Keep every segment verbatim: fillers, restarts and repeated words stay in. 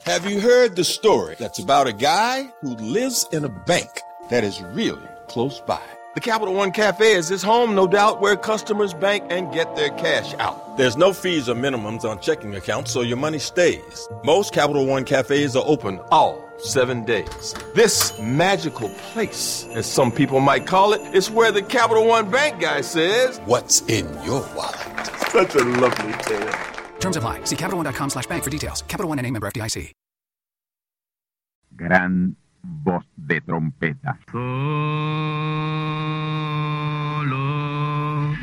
Have you heard the story that's about a guy who lives in a bank that is really close by? The Capital One Cafe is his home, no doubt, where customers bank and get their cash out. There's no fees or minimums on checking accounts, so your money stays. Most Capital One Cafes are open all seven days. This magical place, as some people might call it, is where the Capital One Bank guy says, "What's in your wallet?" Such a lovely tale. Terms apply. See CapitalOne.com slash bank for details. Capital One N A member F D I C. Gran voz de trompeta. Solo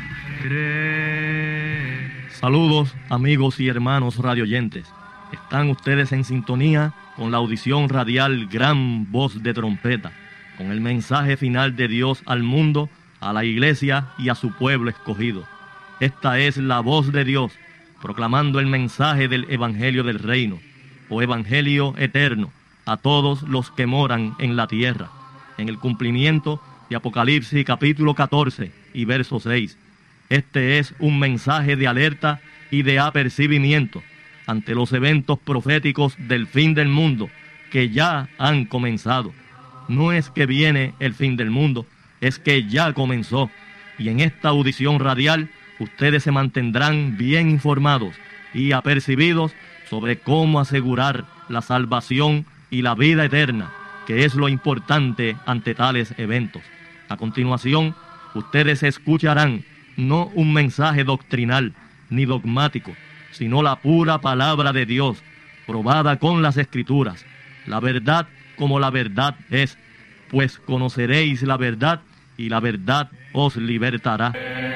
cree. Saludos, amigos y hermanos radioyentes. Están ustedes en sintonía con la audición radial Gran Voz de Trompeta, con el mensaje final de Dios al mundo, a la iglesia y a su pueblo escogido. Esta es la voz de Dios, proclamando el mensaje del Evangelio del Reino, o Evangelio eterno, a todos los que moran en la tierra, en el cumplimiento de Apocalipsis capítulo catorce y verso seis. Este es un mensaje de alerta y de apercibimiento ante los eventos proféticos del fin del mundo que ya han comenzado. No es que viene el fin del mundo, es que ya comenzó. Y en esta audición radial ustedes se mantendrán bien informados y apercibidos sobre cómo asegurar la salvación y la vida eterna, que es lo importante ante tales eventos. A continuación, ustedes escucharán no un mensaje doctrinal ni dogmático, sino la pura palabra de Dios, probada con las Escrituras, la verdad como la verdad es, pues conoceréis la verdad y la verdad os libertará.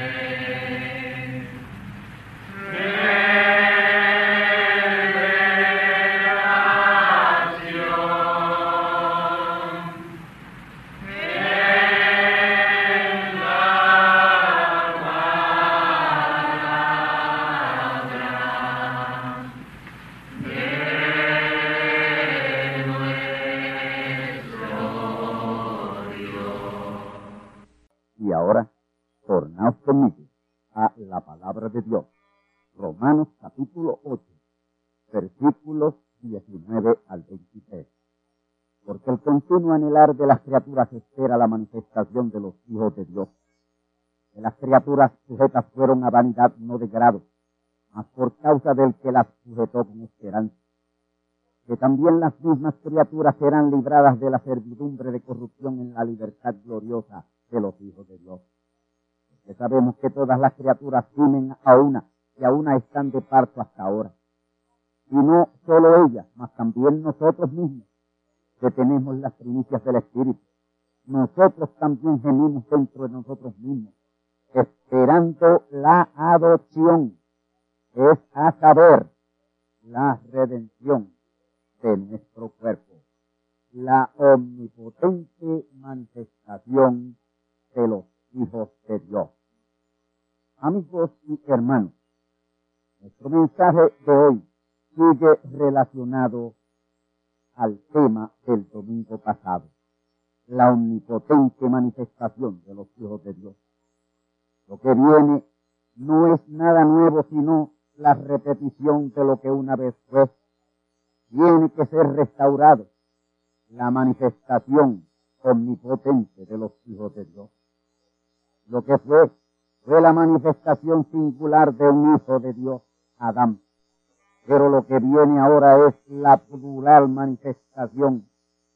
Y ahora, tornaos conmigo a la palabra de Dios. Romanos capítulo ocho, versículos diecinueve al veintitrés. Porque el continuo anhelar de las criaturas espera la manifestación de los hijos de Dios. Que las criaturas sujetas fueron a vanidad, no de grado, mas por causa del que las sujetó con esperanza. Que también las mismas criaturas serán libradas de la servidumbre de corrupción en la libertad gloriosa de los hijos de Dios. Porque sabemos que todas las criaturas gimen a una, y a una están de parto hasta ahora. Y no solo ellas, mas también nosotros mismos, que tenemos las primicias del Espíritu. Nosotros también gemimos dentro de nosotros mismos, esperando la adopción, es a saber, la redención de nuestro cuerpo, la omnipotente manifestación de los hijos de Dios. Amigos y hermanos, nuestro mensaje de hoy sigue relacionado al tema del domingo pasado, la omnipotente manifestación de los hijos de Dios. Lo que viene no es nada nuevo, sino la repetición de lo que una vez fue. Tiene que ser restaurado la manifestación omnipotente de los hijos de Dios. Lo que fue, fue la manifestación singular de un hijo de Dios, Adán. Pero lo que viene ahora es la plural manifestación,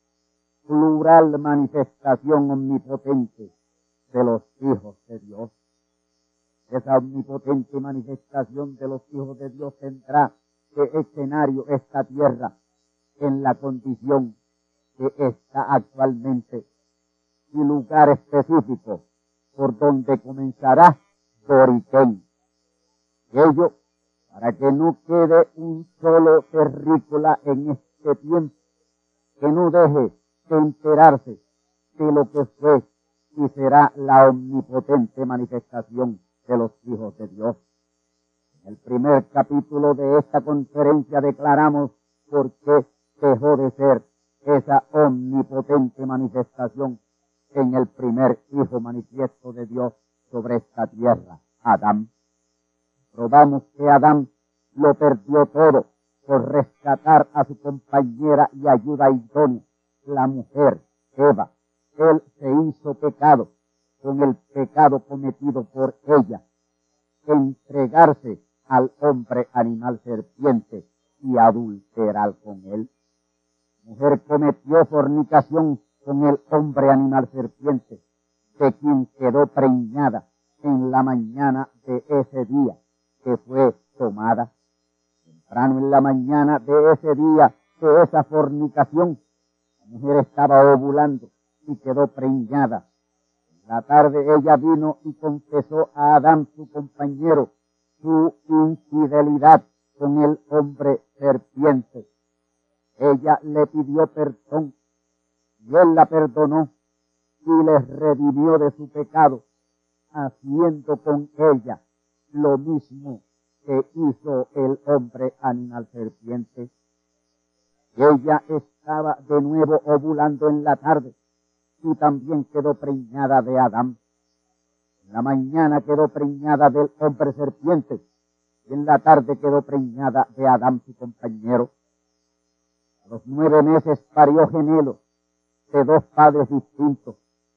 plural manifestación omnipotente de los hijos de Dios. Esa omnipotente manifestación de los hijos de Dios tendrá de escenario esta tierra en la condición que está actualmente y lugar específico por donde comenzará Doriquén. Ello para que no quede un solo terrícola en este tiempo que no deje de enterarse de lo que fue y será la omnipotente manifestación de los hijos de Dios. En el primer capítulo de esta conferencia declaramos por qué dejó de ser esa omnipotente manifestación en el primer hijo manifiesto de Dios sobre esta tierra, Adán. Probamos que Adán lo perdió todo por rescatar a su compañera y ayuda idónea, la mujer, Eva. Él se hizo pecado con el pecado cometido por ella, entregarse al hombre animal serpiente y adulterar con él. Mujer cometió fornicación con el hombre animal serpiente, de quien quedó preñada en la mañana de ese día que fue tomada. Temprano en la mañana de ese día de esa fornicación, la mujer estaba ovulando y quedó preñada. En la tarde ella vino y confesó a Adán, su compañero, su infidelidad con el hombre serpiente. Ella le pidió perdón y él la perdonó y le redimió de su pecado, haciendo con ella lo mismo que hizo el hombre animal serpiente. Ella estaba de nuevo ovulando en la tarde y también quedó preñada de Adán. En la mañana quedó preñada del hombre serpiente y en la tarde quedó preñada de Adán, su compañero. A los nueve meses parió gemelos de dos padres distintos.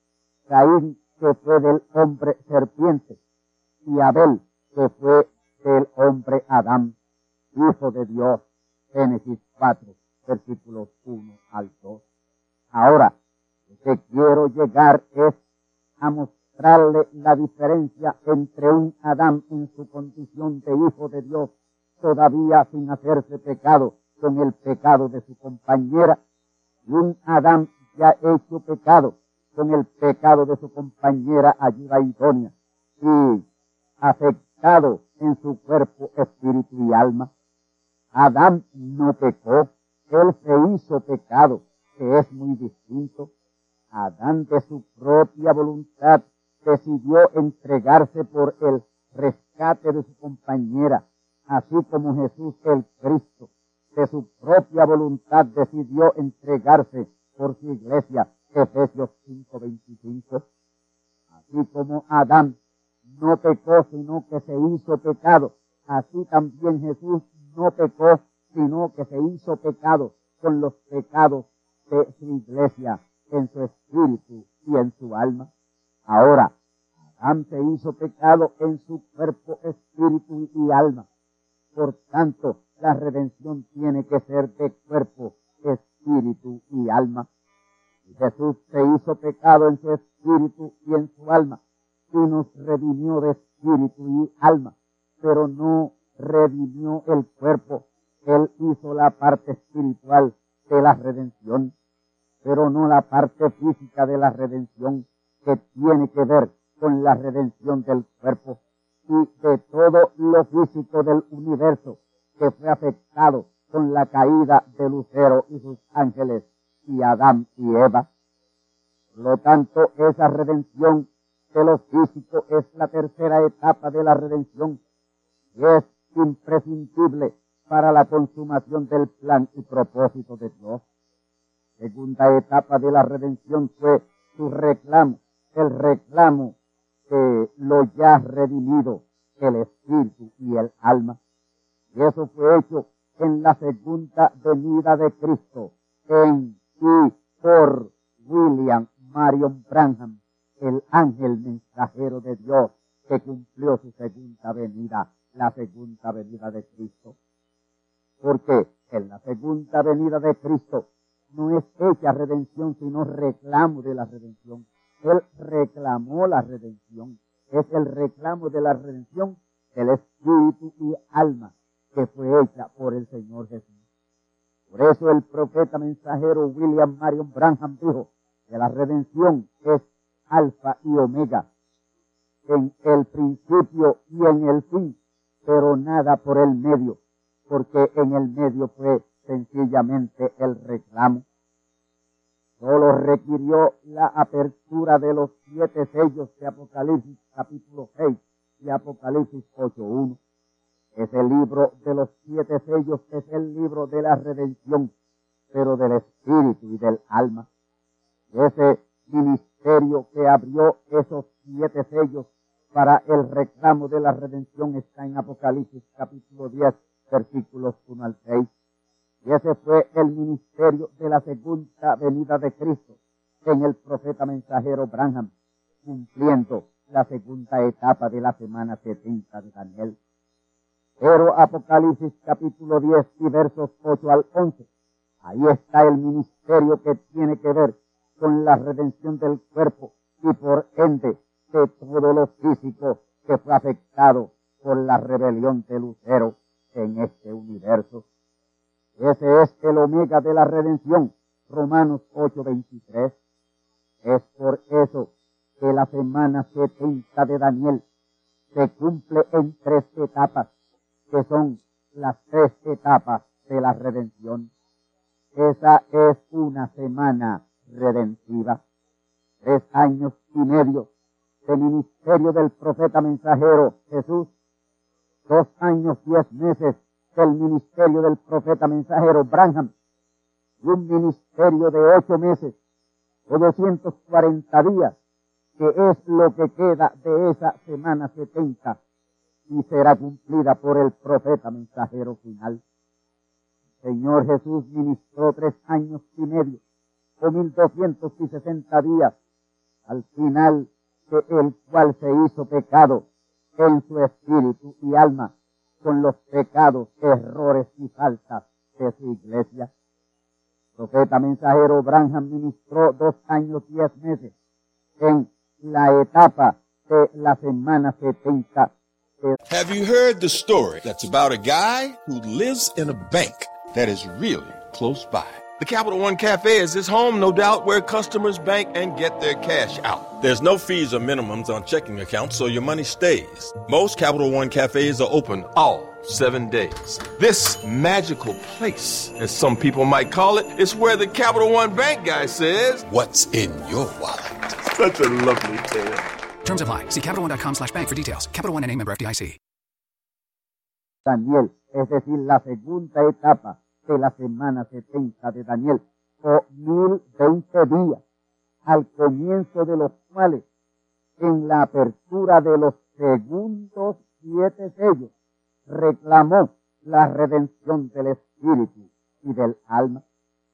Caín, que fue del hombre serpiente, y Abel, que fue del hombre Adán, hijo de Dios. Génesis cuatro, versículos uno al dos. Ahora, lo que quiero llegar es a mostrarle la diferencia entre un Adán en su condición de hijo de Dios, todavía sin hacerse pecado con el pecado de su compañera, y un Adán ya hecho pecado con el pecado de su compañera ayuda idónea y afectado en su cuerpo, espíritu y alma. Adán no pecó, él se hizo pecado, que es muy distinto. Adán de su propia voluntad decidió entregarse por el rescate de su compañera, así como Jesús el Cristo de su propia voluntad decidió entregarse por su iglesia, Efesios cinco veinticinco. Así como Adán no pecó, sino que se hizo pecado, así también Jesús no pecó, sino que se hizo pecado con los pecados de su iglesia, en su espíritu y en su alma. Ahora, Adán se hizo pecado en su cuerpo, espíritu y alma. Por tanto, la redención tiene que ser de cuerpo, espíritu y alma. Y Jesús se hizo pecado en su espíritu y en su alma, y nos redimió de espíritu y alma, pero no redimió el cuerpo. Él hizo la parte espiritual de la redención, pero no la parte física de la redención, que tiene que ver con la redención del cuerpo y de todo lo físico del universo que fue afectado con la caída de Lucero y sus ángeles y Adán y Eva. Por lo tanto, esa redención de lo físico es la tercera etapa de la redención y es imprescindible para la consumación del plan y propósito de Dios. Segunda etapa de la redención fue su reclamo, el reclamo de lo ya redimido, el espíritu y el alma. Y eso fue hecho en la segunda venida de Cristo, en y por William Marion Branham, el ángel mensajero de Dios que cumplió su segunda venida, la segunda venida de Cristo. Porque en la segunda venida de Cristo no es hecha redención, sino reclamo de la redención. Él reclamó la redención. Es el reclamo de la redención del espíritu y alma que fue hecha por el Señor Jesús. Por eso el profeta mensajero William Marion Branham dijo que la redención es alfa y omega, en el principio y en el fin, pero nada por el medio, porque en el medio fue sencillamente el reclamo. Solo requirió la apertura de los siete sellos de Apocalipsis capítulo seis y Apocalipsis ocho uno. Ese libro de los siete sellos es el libro de la redención, pero del espíritu y del alma. Ese ministerio que abrió esos siete sellos para el reclamo de la redención está en Apocalipsis capítulo diez, versículos uno al seis. Y ese fue el ministerio de la segunda venida de Cristo en el profeta mensajero Branham, cumpliendo la segunda etapa de la semana setenta de Daniel. Pero Apocalipsis capítulo diez y versos ocho al once, ahí está el ministerio que tiene que ver con la redención del cuerpo y por ende de todo lo físico que fue afectado por la rebelión de Lucero en este universo. Ese es el omega de la redención, Romanos ocho veintitrés. Es por eso que la semana setenta de Daniel se cumple en tres etapas, que son las tres etapas de la redención. Esa es una semana redentiva. Tres años y medio de ministerio del profeta mensajero Jesús, dos años diez meses del ministerio del profeta mensajero Branham, y un ministerio de ocho meses o doscientos cuarenta días, que es lo que queda de esa semana setenta, y será cumplida por el profeta mensajero final. El Señor Jesús ministró tres años y medio, o mil doscientos sesenta días, al final de el cual se hizo pecado en su espíritu y alma, con los pecados, errores y faltas de su iglesia. El profeta mensajero Branham ministró dos años y diez meses en la etapa de la semana setenta. Have you heard the story that's about a guy who lives in a bank that is really close by? The Capital One Cafe is his home, no doubt, where customers bank and get their cash out. There's no fees or minimums on checking accounts, so your money stays. Most Capital One Cafes are open all seven days. This magical place, as some people might call it, is where the Capital One Bank guy says, "What's in your wallet?" Such a lovely tale. Terms apply. See CapitalOne.com slash bank for details. Capital One N A member F D I C. Daniel, es decir, la segunda etapa de la semana setenta de Daniel, o mil veinte días, al comienzo de los cuales, en la apertura de los segundos siete sellos, reclamó la redención del espíritu y del alma.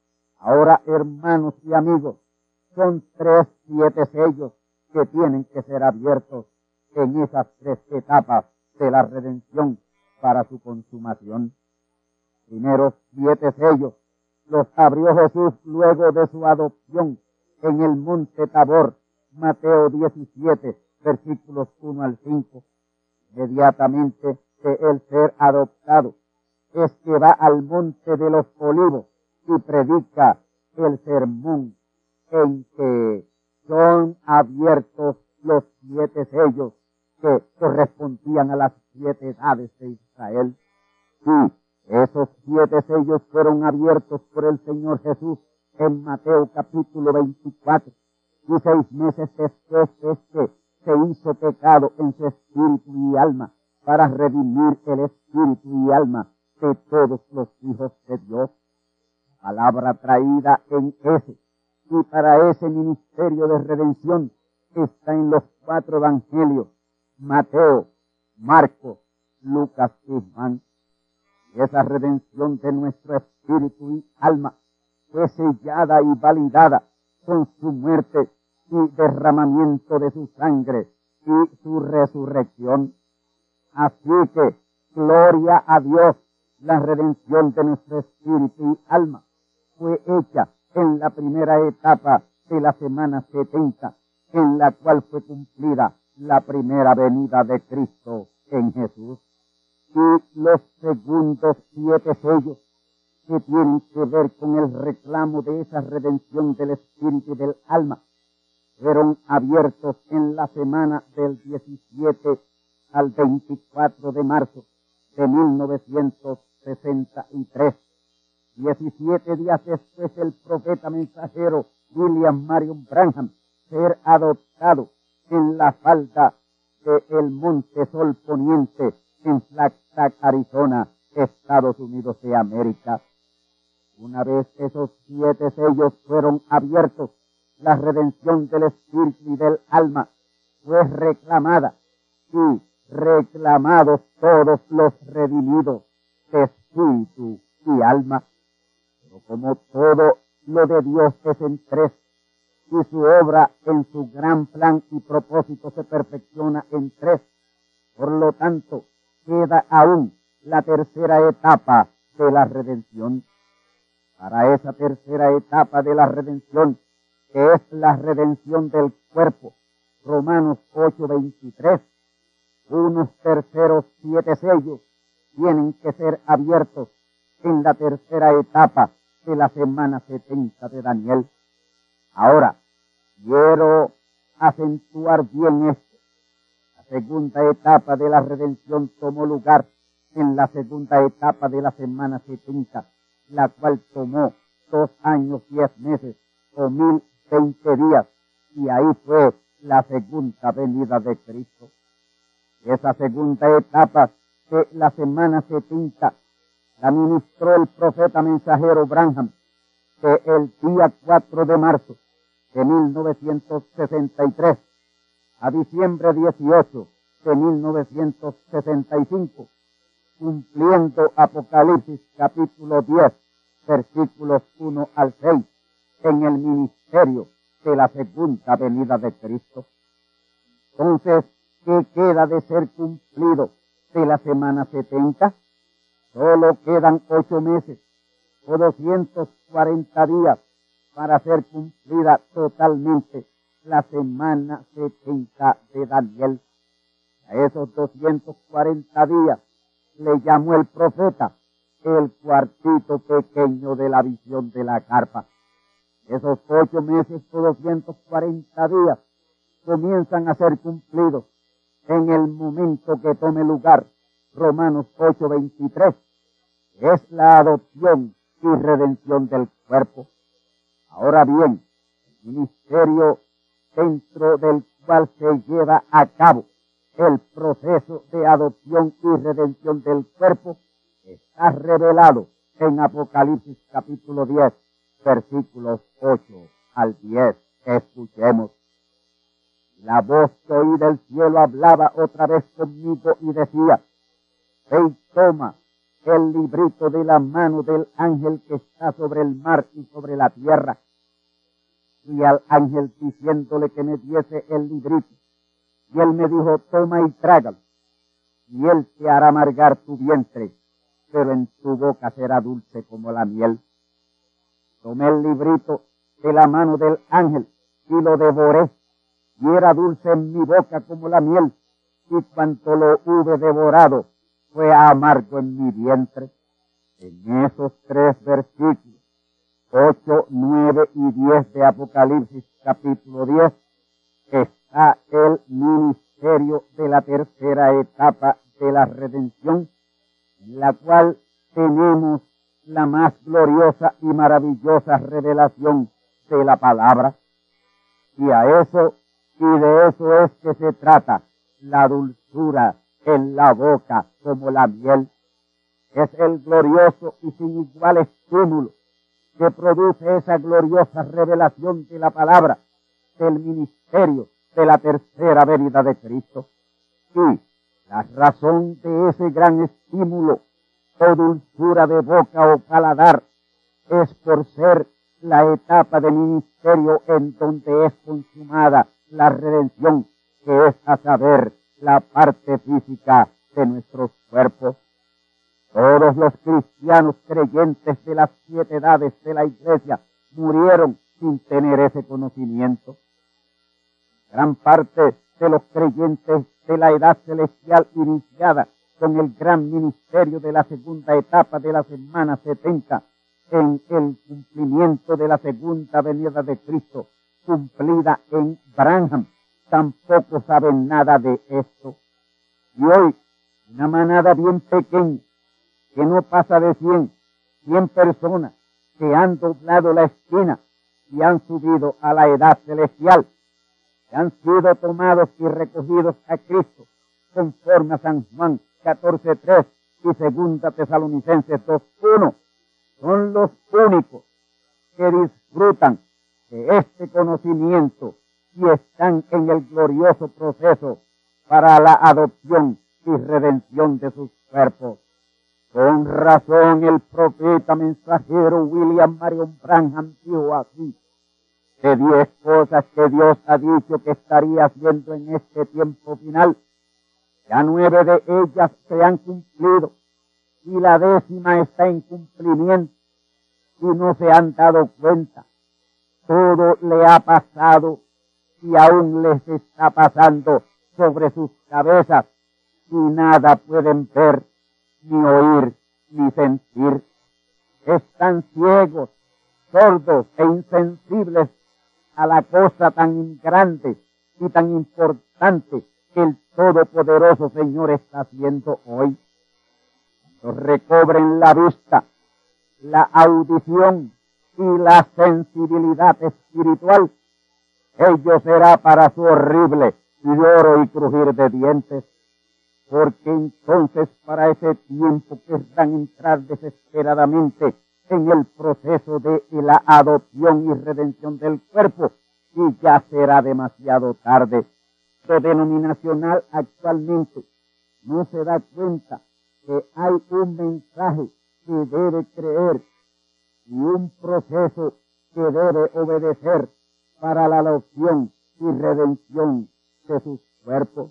Ahora, hermanos y amigos, son tres siete sellos que tienen que ser abiertos en esas tres etapas de la redención para su consumación. Primeros siete sellos los abrió Jesús luego de su adopción en el monte Tabor, Mateo diecisiete, versículos uno al cinco. Inmediatamente de el ser adoptado, es que va al monte de los olivos y predica el sermón en que son abiertos los siete sellos que correspondían a las siete edades de Israel. Sí, esos siete sellos fueron abiertos por el Señor Jesús en Mateo capítulo veinticuatro, y seis meses después este se hizo pecado en su espíritu y alma para redimir el espíritu y alma de todos los hijos de Dios. Palabra traída en ese y para ese ministerio de redención está en los cuatro evangelios, Mateo, Marcos, Lucas y Juan. Y esa redención de nuestro espíritu y alma fue sellada y validada con su muerte y derramamiento de su sangre y su resurrección. Así que, gloria a Dios, la redención de nuestro espíritu y alma fue hecha en la primera etapa de la semana setenta, en la cual fue cumplida la primera venida de Cristo en Jesús. Y los segundos siete sellos, que tienen que ver con el reclamo de esa redención del espíritu y del alma, fueron abiertos en la semana del diecisiete al veinticuatro de marzo de mil novecientos sesenta y tres. Diecisiete días después del profeta mensajero William Marion Branham ser adoptado en la falda del Monte Sol Poniente en Flagstaff, Arizona, Estados Unidos de América. Una vez esos siete sellos fueron abiertos, la redención del espíritu y del alma fue reclamada y reclamados todos los redimidos de espíritu y alma. Pero como todo lo de Dios es en tres, y su obra en su gran plan y propósito se perfecciona en tres, por lo tanto, queda aún la tercera etapa de la redención. Para esa tercera etapa de la redención, que es la redención del cuerpo, Romanos ocho veintitrés, unos terceros siete sellos tienen que ser abiertos en la tercera etapa de la semana setenta de Daniel. Ahora, quiero acentuar bien esto. La segunda etapa de la redención tomó lugar en la segunda etapa de la semana setenta, la cual tomó dos años, diez meses o mil veinte días, y ahí fue la segunda venida de Cristo. Esa segunda etapa de la semana setenta la ministró el profeta mensajero Branham, que el día cuatro de marzo de mil novecientos sesenta y tres a diciembre dieciocho de mil novecientos sesenta y cinco, cumpliendo Apocalipsis capítulo diez, versículos uno al seis, en el ministerio de la segunda venida de Cristo. Entonces, ¿qué queda de ser cumplido de la semana setenta? Solo quedan ocho meses o doscientos cuarenta días para ser cumplida totalmente la semana setenta de Daniel. A esos doscientos cuarenta días le llamó el profeta el cuartito pequeño de la visión de la carpa. Esos ocho meses o doscientos cuarenta días comienzan a ser cumplidos en el momento que tome lugar Romanos ocho veintitrés, que es la adopción y redención del cuerpo. Ahora bien, el ministerio dentro del cual se lleva a cabo el proceso de adopción y redención del cuerpo está revelado en Apocalipsis capítulo diez, versículos ocho al diez. Escuchemos. La voz que oí del cielo hablaba otra vez conmigo y decía: ve y toma el librito de la mano del ángel que está sobre el mar y sobre la tierra. Y al ángel diciéndole que me diese el librito. Y él me dijo: toma y trágalo, y él te hará amargar tu vientre, pero en tu boca será dulce como la miel. Tomé el librito de la mano del ángel y lo devoré, y era dulce en mi boca como la miel, y cuanto lo hube devorado, fue amargo en mi vientre. En esos tres versículos, ocho, nueve y diez de Apocalipsis capítulo diez, está el ministerio de la tercera etapa de la redención, en la cual tenemos la más gloriosa y maravillosa revelación de la palabra. Y a eso, y de eso es que se trata, la dulzura en la boca como la miel. Es el glorioso y sin igual estímulo que produce esa gloriosa revelación de la palabra, del ministerio de la tercera venida de Cristo. Y la razón de ese gran estímulo o dulzura de boca o paladar es por ser la etapa de ministerio en donde es consumada la redención, que es a saber la parte física de nuestros cuerpos. Todos los cristianos creyentes de las siete edades de la iglesia murieron sin tener ese conocimiento. Gran parte de los creyentes de la edad celestial iniciada con el gran ministerio de la segunda etapa de la semana setenta en el cumplimiento de la segunda venida de Cristo, cumplida en Branham, tampoco saben nada de esto. Y hoy, una manada bien pequeña, que no pasa de cien, cien personas, que han doblado la esquina y han subido a la edad celestial, que han sido tomados y recogidos a Cristo, conforme a San Juan catorce tres y segunda Tesalonicenses dos uno, son los únicos que disfrutan de este conocimiento y están en el glorioso proceso para la adopción y redención de sus cuerpos. Con razón el profeta mensajero William Marion Branham dijo así: de diez cosas que Dios ha dicho que estaría haciendo en este tiempo final, ya nueve de ellas se han cumplido y la décima está en cumplimiento y no se han dado cuenta. Todo le ha pasado y aún les está pasando sobre sus cabezas y nada pueden ver, ni oír, ni sentir. Están ciegos, sordos e insensibles a la cosa tan grande y tan importante que el Todopoderoso Señor está haciendo hoy. Cuando recobren la vista, la audición y la sensibilidad espiritual, ello será para su horrible lloro y crujir de dientes, porque entonces para ese tiempo querrán entrar desesperadamente en el proceso de la adopción y redención del cuerpo, y ya será demasiado tarde. Lo denominacional actualmente no se da cuenta que hay un mensaje que debe creer y un proceso que debe obedecer para la adopción y redención de sus cuerpos.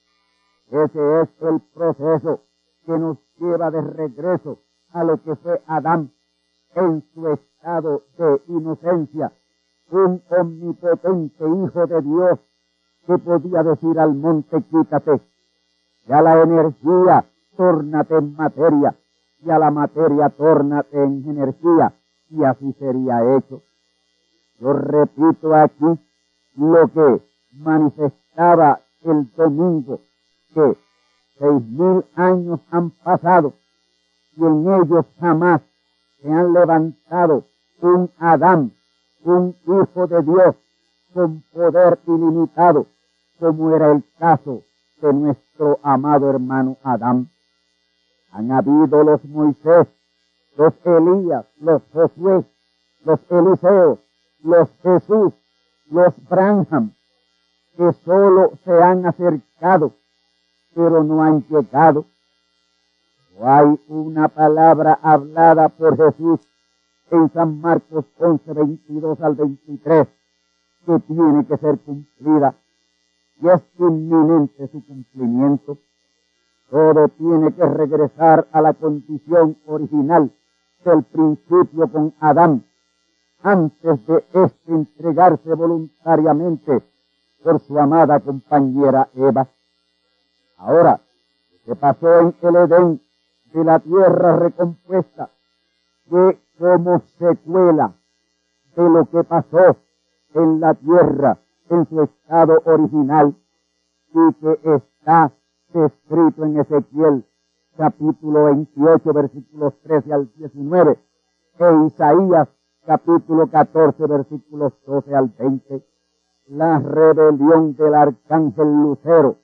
Ese es el proceso que nos lleva de regreso a lo que fue Adán en su estado de inocencia, un omnipotente Hijo de Dios que podía decir al monte: quítate, y a la energía tórnate en materia, y a la materia tórnate en energía, y así sería hecho. Yo repito aquí lo que manifestaba el domingo, que seis mil años han pasado y en ellos jamás se han levantado un Adán, un Hijo de Dios con poder ilimitado, como era el caso de nuestro amado hermano Adán. Han habido los Moisés, los Elías, los Josué, los Eliseos, los Jesús, los Branham, que solo se han acercado, pero no han llegado. No hay una palabra hablada por Jesús en San Marcos once, veintidós al veintitrés, que tiene que ser cumplida, y es inminente su cumplimiento. Todo tiene que regresar a la condición original del principio con Adán, antes de éste entregarse voluntariamente por su amada compañera Eva. Ahora, lo que pasó en el Edén de la tierra recompuesta fue como secuela de lo que pasó en la tierra en su estado original y que está descrito en Ezequiel capítulo veintiocho versículos trece al diecinueve e Isaías capítulo catorce versículos doce al veinte. La rebelión del arcángel Lucero,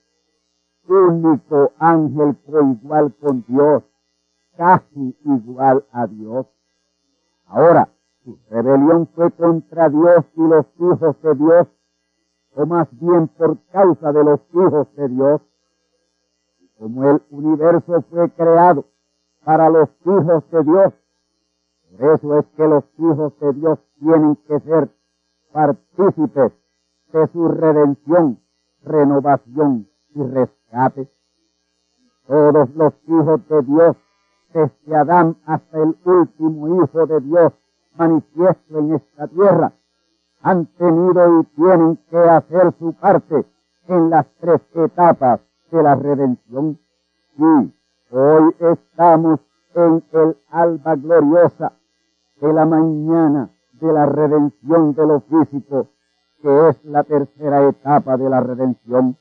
único ángel coigual con Dios, casi igual a Dios. Ahora, su rebelión fue contra Dios y los hijos de Dios, o más bien por causa de los hijos de Dios. Y como el universo fue creado para los hijos de Dios, por eso es que los hijos de Dios tienen que ser partícipes de su redención, renovación y rescate. Todos los hijos de Dios, desde Adán hasta el último Hijo de Dios manifiesto en esta tierra, han tenido y tienen que hacer su parte en las tres etapas de la redención. Y hoy estamos en el alba gloriosa de la mañana de la redención de lo físico, que es la tercera etapa de la redención.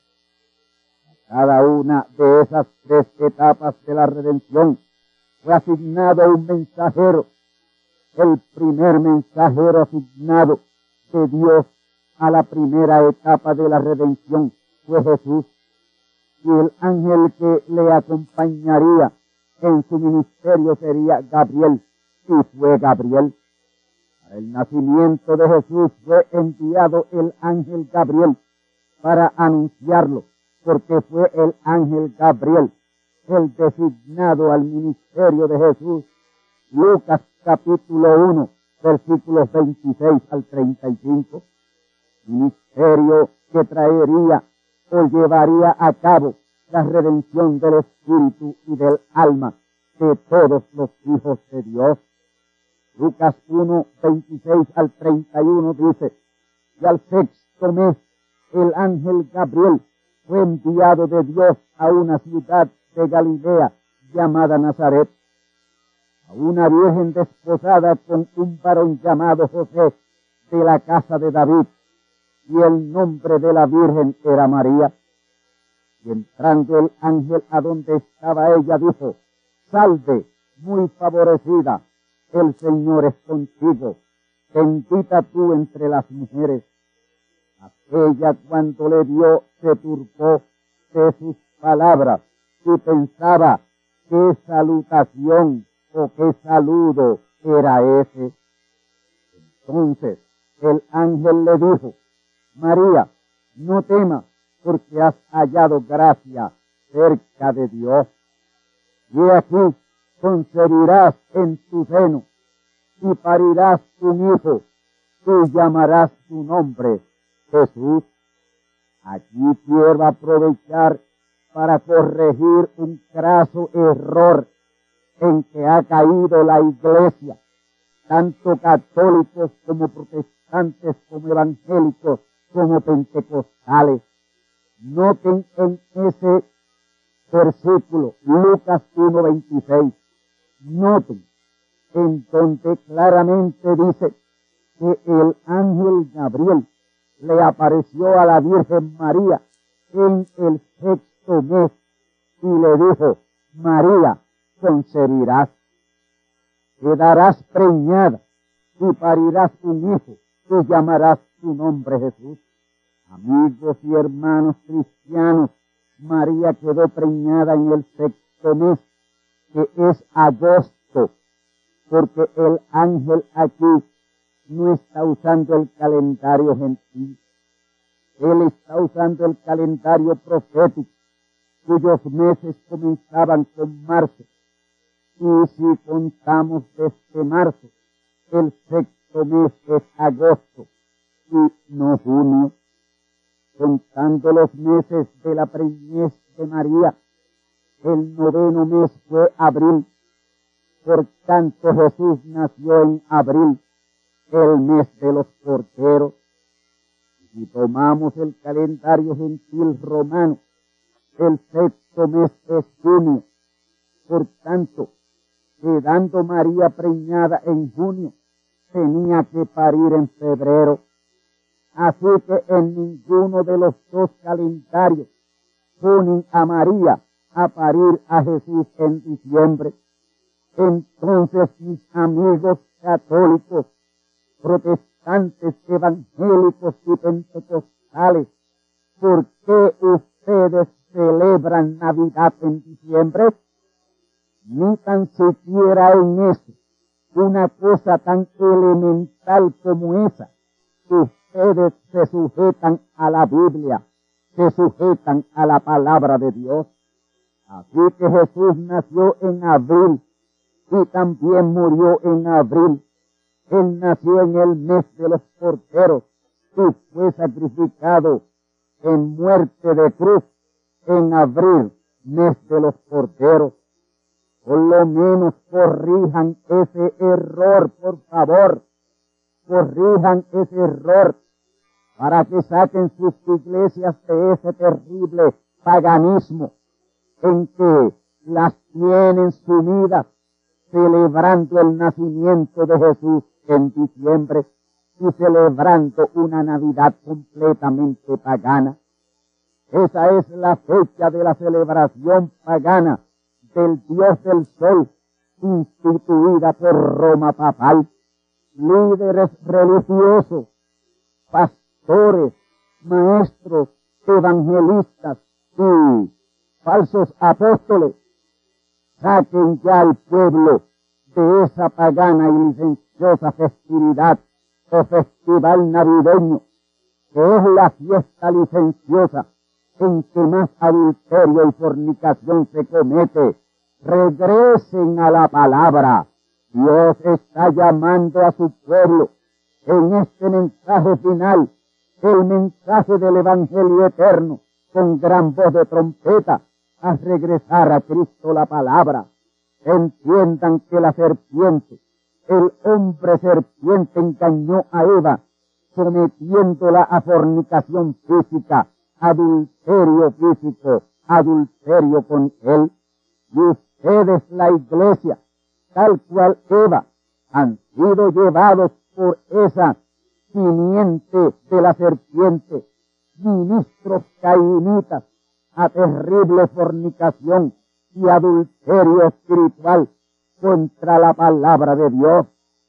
A cada una de esas tres etapas de la redención fue asignado un mensajero. El primer mensajero asignado de Dios a la primera etapa de la redención fue Jesús, y el ángel que le acompañaría en su ministerio sería Gabriel, y fue Gabriel. Para el nacimiento de Jesús fue enviado el ángel Gabriel para anunciarlo, porque fue el ángel Gabriel el designado al ministerio de Jesús. Lucas capítulo uno, versículos veintiséis al treinta y cinco. Ministerio que traería o llevaría a cabo la redención del espíritu y del alma de todos los hijos de Dios. Lucas uno, veintiséis al treinta y uno dice: y al sexto mes el ángel Gabriel fue enviado de Dios a una ciudad de Galilea llamada Nazaret, a una virgen desposada con un varón llamado José, de la casa de David, y el nombre de la virgen era María. Y entrando el ángel a donde estaba ella, dijo: salve, muy favorecida, el Señor es contigo, bendita tú entre las mujeres. Aquella, cuando le vio, se turbó de sus palabras y pensaba qué salutación o qué saludo era ese. Entonces el ángel le dijo: María, no temas, porque has hallado gracia cerca de Dios. Y aquí concebirás en tu seno y parirás un hijo, y llamarás su nombre Jesús. Aquí quiero aprovechar para corregir un craso error en que ha caído la iglesia, tanto católicos como protestantes, como evangélicos, como pentecostales. Noten en ese versículo, Lucas uno veintiséis, noten en donde claramente dice que el ángel Gabriel le apareció a la Virgen María en el sexto mes y le dijo: María, concebirás, quedarás preñada y parirás un hijo y llamarás su nombre Jesús. Amigos y hermanos cristianos, María quedó preñada en el sexto mes, que es agosto, porque el ángel aquí no está usando el calendario gentil. Él está usando el calendario profético, cuyos meses comenzaban con marzo. Y si contamos desde marzo, el sexto mes es agosto y no junio. Contando los meses de la preñez de María, el noveno mes fue abril. Por tanto, Jesús nació en abril, el mes de los corderos. Si tomamos el calendario gentil romano, el sexto mes es junio. Por tanto, quedando María preñada en junio, tenía que parir en febrero. Así que en ninguno de los dos calendarios ponen a María a parir a Jesús en diciembre. Entonces, mis amigos católicos, protestantes, evangélicos y pentecostales, ¿por qué ustedes celebran Navidad en diciembre? Ni tan siquiera en eso, una cosa tan elemental como esa, ustedes se sujetan a la Biblia, se sujetan a la palabra de Dios. Así que Jesús nació en abril y también murió en abril. Él nació en el mes de los corderos y fue sacrificado en muerte de cruz en abril, mes de los corderos. Por lo menos corrijan ese error, por favor. Corrijan ese error para que saquen sus iglesias de ese terrible paganismo en que las tienen sumidas celebrando el nacimiento de Jesús en diciembre y celebrando una Navidad completamente pagana. Esa es la fecha de la celebración pagana del Dios del Sol, instituida por Roma papal. Líderes religiosos, pastores, maestros, evangelistas y falsos apóstoles, saquen ya al pueblo de esa pagana y licenciosa festividad o festival navideño, que es la fiesta licenciosa en que más adulterio y fornicación se comete. Regresen a la palabra. Dios está llamando a su pueblo en este mensaje final, el mensaje del Evangelio eterno, con gran voz de trompeta, a regresar a Cristo la palabra. Entiendan que la serpiente, el hombre serpiente, engañó a Eva, sometiéndola a fornicación física, adulterio físico, adulterio con él. Y ustedes, la iglesia, tal cual Eva, han sido llevados por esa simiente de la serpiente, ministros cainitas, a terrible fornicación y adulterio espiritual contra la palabra de Dios.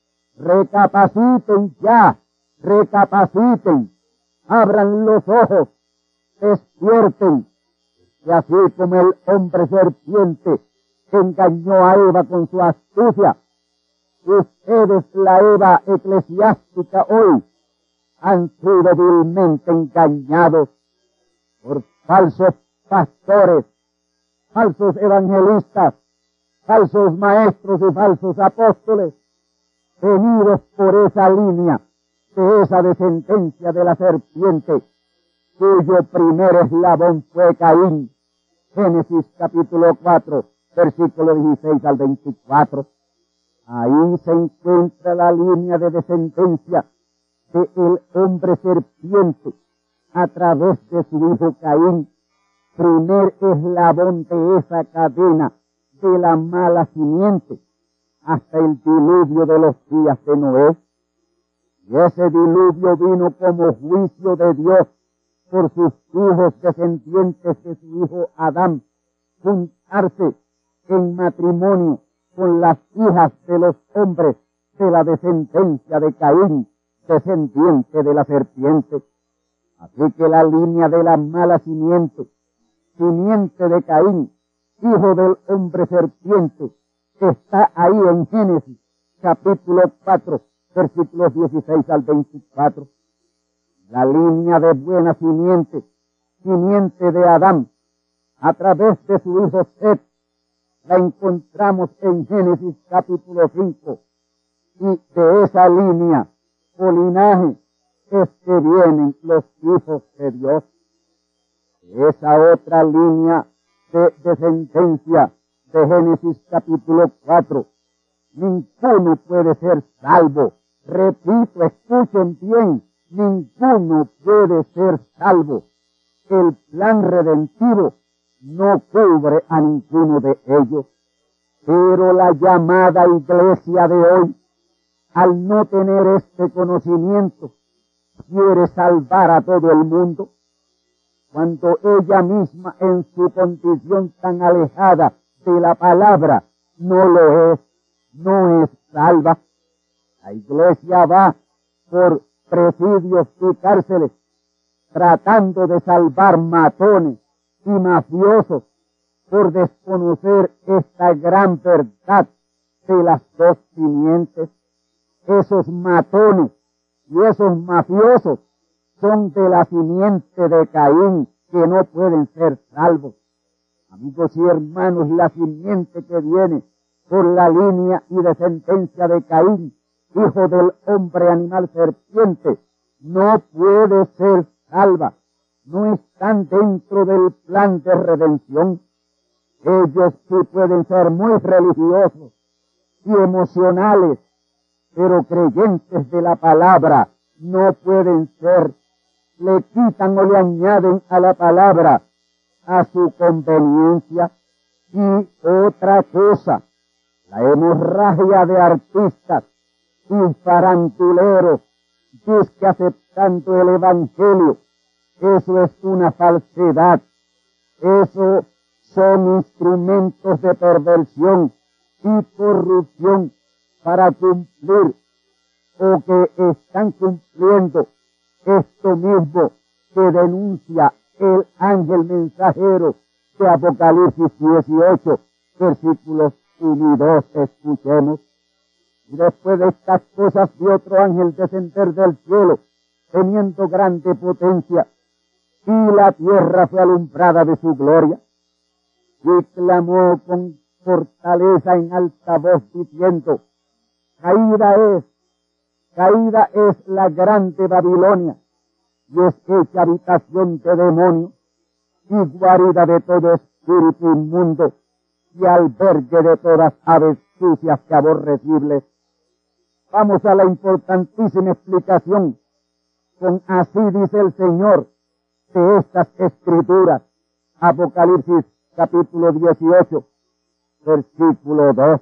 Recapaciten ya, recapaciten, abran los ojos, despierten, y así como el hombre serpiente engañó a Eva con su astucia, ustedes, la Eva eclesiástica hoy, han sido vilmente engañados por falsos pastores, falsos evangelistas, falsos maestros y falsos apóstoles, venidos por esa línea de esa descendencia de la serpiente, cuyo primer eslabón fue Caín. Génesis capítulo cuatro, versículo dieciséis al veinticuatro. Ahí se encuentra la línea de descendencia de el hombre serpiente a través de su hijo Caín, primer eslabón de esa cadena de la mala simiente, hasta el diluvio de los días de Noé. Y ese diluvio vino como juicio de Dios por sus hijos descendientes de su hijo Adán, juntarse en matrimonio con las hijas de los hombres de la descendencia de Caín, descendiente de la serpiente. Así que la línea de la mala simiente, simiente de Caín, hijo del hombre serpiente, está ahí en Génesis capítulo cuatro, versículos dieciséis al veinticuatro. La línea de buena simiente, simiente de Adán, a través de su hijo Set, la encontramos en Génesis capítulo cinco. Y de esa línea o linaje es que vienen los hijos de Dios. Esa otra línea de descendencia de Génesis capítulo cuatro, ninguno puede ser salvo. Repito, escuchen bien, ninguno puede ser salvo. El plan redentivo no cubre a ninguno de ellos. Pero la llamada iglesia de hoy, al no tener este conocimiento, quiere salvar a todo el mundo, cuando ella misma en su condición tan alejada de la palabra no lo es, no es salva. La iglesia va por presidios y cárceles tratando de salvar matones y mafiosos por desconocer esta gran verdad de las dos simientes. Esos matones y esos mafiosos son de la simiente de Caín, que no pueden ser salvos. Amigos y hermanos, la simiente que viene por la línea y descendencia de Caín, hijo del hombre animal serpiente, no puede ser salva. No están dentro del plan de redención. Ellos sí pueden ser muy religiosos y emocionales, pero creyentes de la palabra no pueden ser. Le quitan o le añaden a la palabra a su conveniencia. Y otra cosa, la hemorragia de artistas y faranduleros, disque aceptando el evangelio, eso es una falsedad. Eso son instrumentos de perversión y corrupción para cumplir o que están cumpliendo esto mismo que denuncia el ángel mensajero de Apocalipsis dieciocho, versículos uno y dos. Escuchemos. Y después de estas cosas vi otro ángel descender del cielo, teniendo grande potencia, y la tierra fue alumbrada de su gloria, y clamó con fortaleza en alta voz diciendo, caída es, caída es la grande Babilonia, y es hecha habitación de demonios, y guarida de todo espíritu inmundo, y albergue de todas aves sucias y aborrecibles. Vamos a la importantísima explicación con así dice el Señor de estas escrituras. Apocalipsis capítulo dieciocho, versículo dos.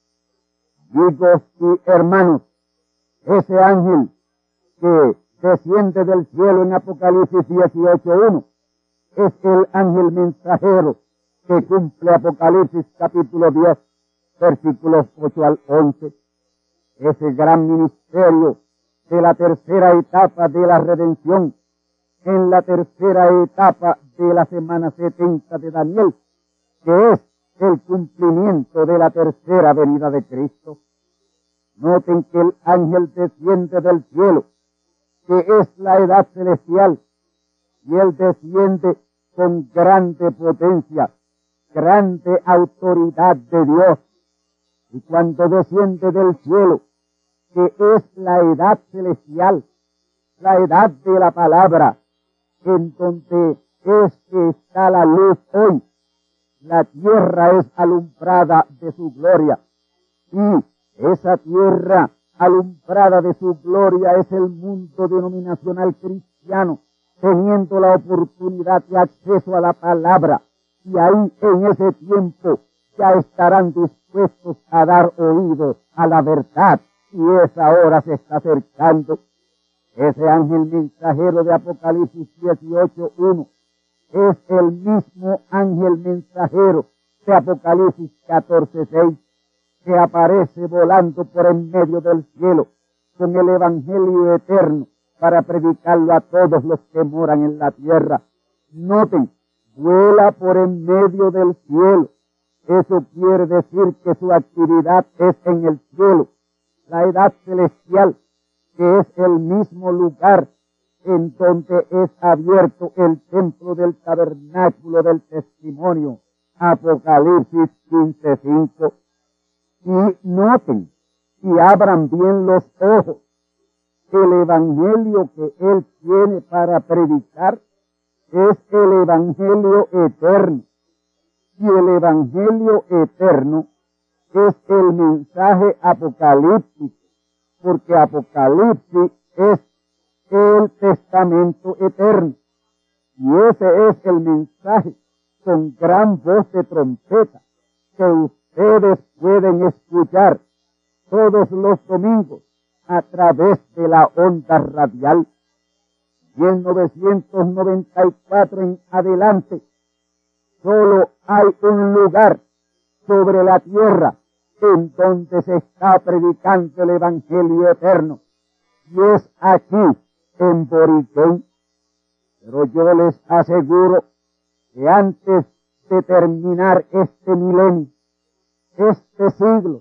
Amigos y hermanos, ese ángel que desciende del cielo en Apocalipsis dieciocho uno es el ángel mensajero que cumple Apocalipsis capítulo diez, versículos ocho al once. Ese gran ministerio de la tercera etapa de la redención, en la tercera etapa de la semana setenta de Daniel, que es el cumplimiento de la tercera venida de Cristo. Noten que el ángel desciende del cielo, que es la edad celestial, y él desciende con grande potencia, grande autoridad de Dios. Y cuando desciende del cielo, que es la edad celestial, la edad de la palabra, en donde es que está la luz hoy, la tierra es alumbrada de su gloria, y esa tierra alumbrada de su gloria es el mundo denominacional cristiano, teniendo la oportunidad de acceso a la palabra, y ahí en ese tiempo ya estarán dispuestos a dar oído a la verdad, y esa hora se está acercando. Ese ángel mensajero de Apocalipsis dieciocho uno es el mismo ángel mensajero de Apocalipsis catorce seis, que aparece volando por en medio del cielo con el evangelio eterno para predicarlo a todos los que moran en la tierra. Noten, vuela por en medio del cielo. Eso quiere decir que su actividad es en el cielo, la edad celestial, que es el mismo lugar en donde es abierto el templo del tabernáculo del testimonio. Apocalipsis quince cinco. Y noten, y abran bien los ojos, el evangelio que él tiene para predicar es el evangelio eterno. Y el evangelio eterno es el mensaje apocalíptico, porque Apocalipsis es el testamento eterno. Y ese es el mensaje con gran voz de trompeta que ustedes pueden escuchar todos los domingos a través de la onda radial. mil novecientos noventa y cuatro en adelante, solo hay un lugar sobre la tierra en donde se está predicando el evangelio eterno, y es aquí en Boriquén. Pero yo les aseguro que antes de terminar este milenio, este siglo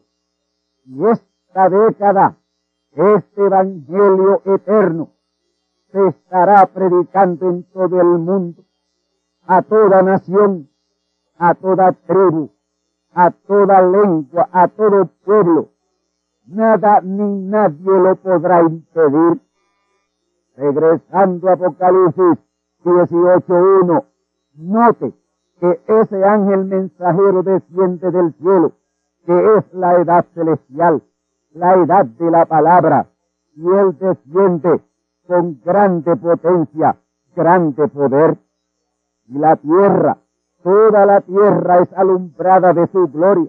y esta década, este evangelio eterno se estará predicando en todo el mundo, a toda nación, a toda tribu, a toda lengua, a todo pueblo. Nada ni nadie lo podrá impedir. Regresando a Apocalipsis dieciocho uno, note que ese ángel mensajero desciende del cielo, que es la edad celestial, la edad de la palabra, y él desciende con grande potencia, grande poder. Y la tierra, toda la tierra es alumbrada de su gloria.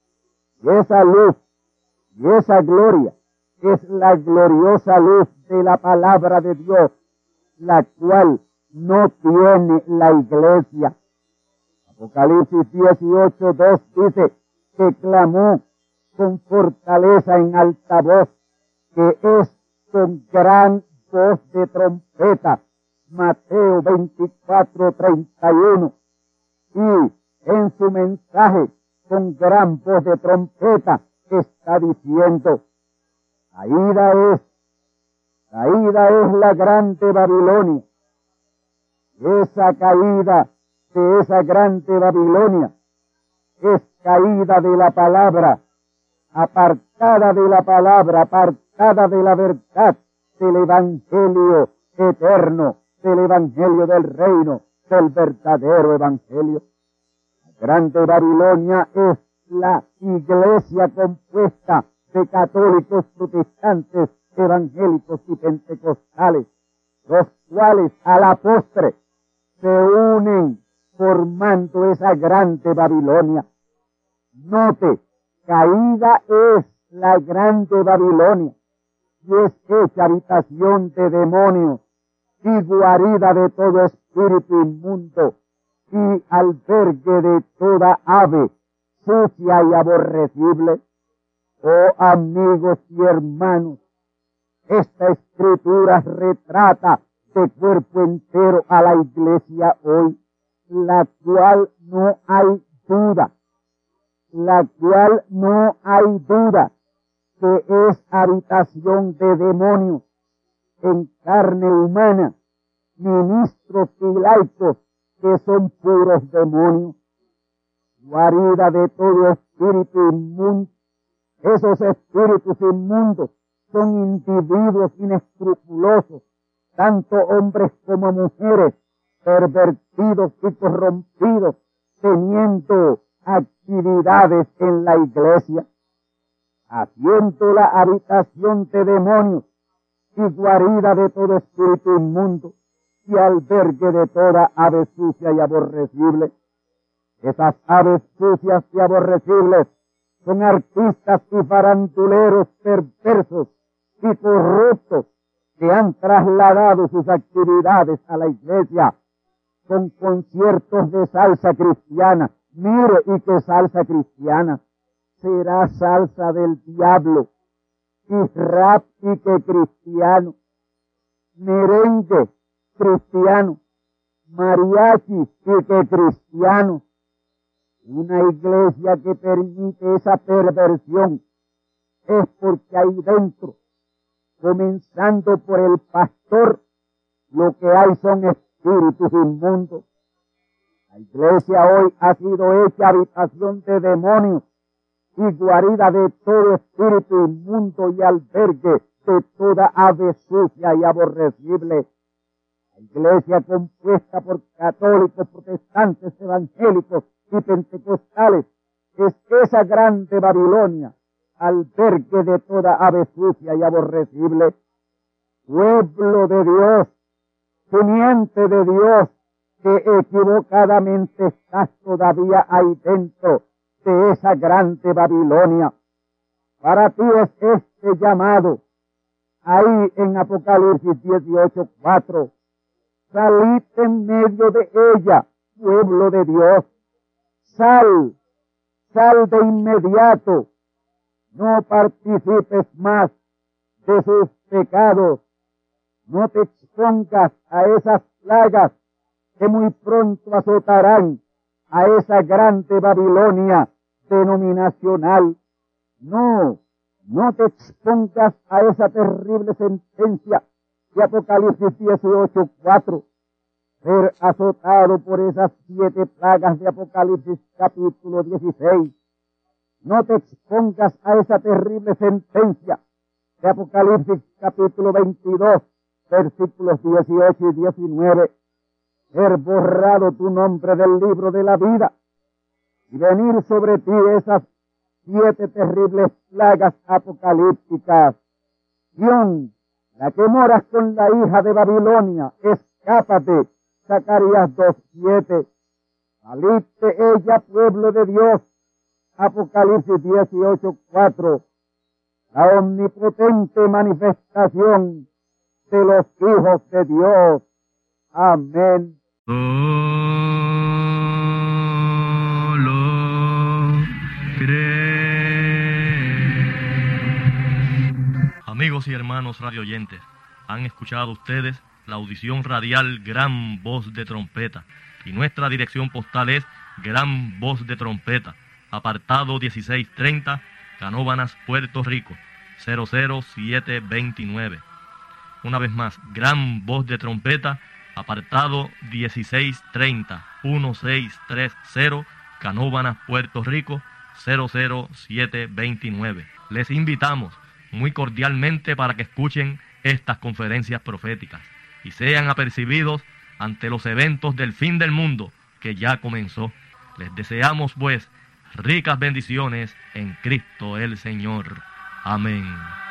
Y esa luz y esa gloria es la gloriosa luz de la palabra de Dios, la cual no tiene la iglesia. Apocalipsis dieciocho dos dice que clamó con fortaleza en alta voz, que es con gran voz de trompeta. Mateo veinticuatro treinta y uno. Y en su mensaje, con gran voz de trompeta, está diciendo, caída es, caída es la grande Babilonia, Esa caída de esa grande Babilonia es caída de la palabra, apartada de la palabra, apartada de la verdad, del evangelio eterno, del evangelio del reino, del verdadero evangelio. La grande Babilonia es la iglesia compuesta de católicos, protestantes, evangélicos y pentecostales, los cuales a la postre se unen formando esa grande Babilonia. Note, caída es la grande Babilonia y es hecha habitación de demonios y guarida de todo espíritu inmundo y albergue de toda ave sucia y aborrecible. Oh amigos y hermanos, esta escritura retrata de cuerpo entero a la iglesia hoy, la cual no hay duda, la cual no hay duda que es habitación de demonios en carne humana, ministros y laicos que son puros demonios, guarida de todo espíritu inmundo. Esos espíritus inmundos son individuos inescrupulosos, tanto hombres como mujeres, pervertidos y corrompidos, teniendo actividades en la iglesia, haciendo la habitación de demonios y guarida de todo espíritu inmundo y albergue de toda ave sucia y aborrecible. Esas aves sucias y aborrecibles son artistas y faranduleros perversos y corruptos que han trasladado sus actividades a la iglesia con conciertos de salsa cristiana. Mire, y que salsa cristiana será salsa del diablo, y rap y que cristiano, merengue cristiano, mariachi y que cristiano. Una iglesia que permite esa perversión es porque ahí dentro, comenzando por el pastor, lo que hay son espíritus inmundos. La iglesia hoy ha sido hecha habitación de demonios y guarida de todo espíritu inmundo y albergue de toda ave sucia y aborrecible. La iglesia compuesta por católicos, protestantes, evangélicos y pentecostales es esa grande Babilonia, albergue de toda ave sucia y aborrecible. Pueblo de Dios, simiente de Dios, que equivocadamente estás todavía ahí dentro de esa grande Babilonia. Para ti es este llamado, ahí en Apocalipsis dieciocho cuatro. Salid en medio de ella, pueblo de Dios. Sal, sal de inmediato. No participes más de sus pecados. No te expongas a esas plagas que muy pronto azotarán a esa grande Babilonia denominacional. No, no te expongas a esa terrible sentencia de Apocalipsis dieciocho cuatro, ser azotado por esas siete plagas de Apocalipsis capítulo dieciséis. No te expongas a esa terrible sentencia de Apocalipsis capítulo veintidós, versículos dieciocho y diecinueve. Ser borrado tu nombre del libro de la vida y venir sobre ti esas siete terribles plagas apocalípticas. Sión, la que moras con la hija de Babilonia, escápate. Zacarías dos siete. Saliste ella, pueblo de Dios. Apocalipsis dieciocho cuatro. La omnipotente manifestación de los hijos de Dios. Amén. Solo cree. Amigos y hermanos radioyentes, han escuchado ustedes la audición radial Gran Voz de Trompeta, y nuestra dirección postal es Gran Voz de Trompeta, apartado dieciséis treinta, Canóvanas, Puerto Rico, cero cero siete veintinueve. Una vez más, Gran Voz de Trompeta, apartado dieciséis treinta, dieciséis treinta, Canóvanas, Puerto Rico, cero cero siete veintinueve. Les invitamos muy cordialmente para que escuchen estas conferencias proféticas y sean apercibidos ante los eventos del fin del mundo que ya comenzó. Les deseamos pues ricas bendiciones en Cristo el Señor. Amén.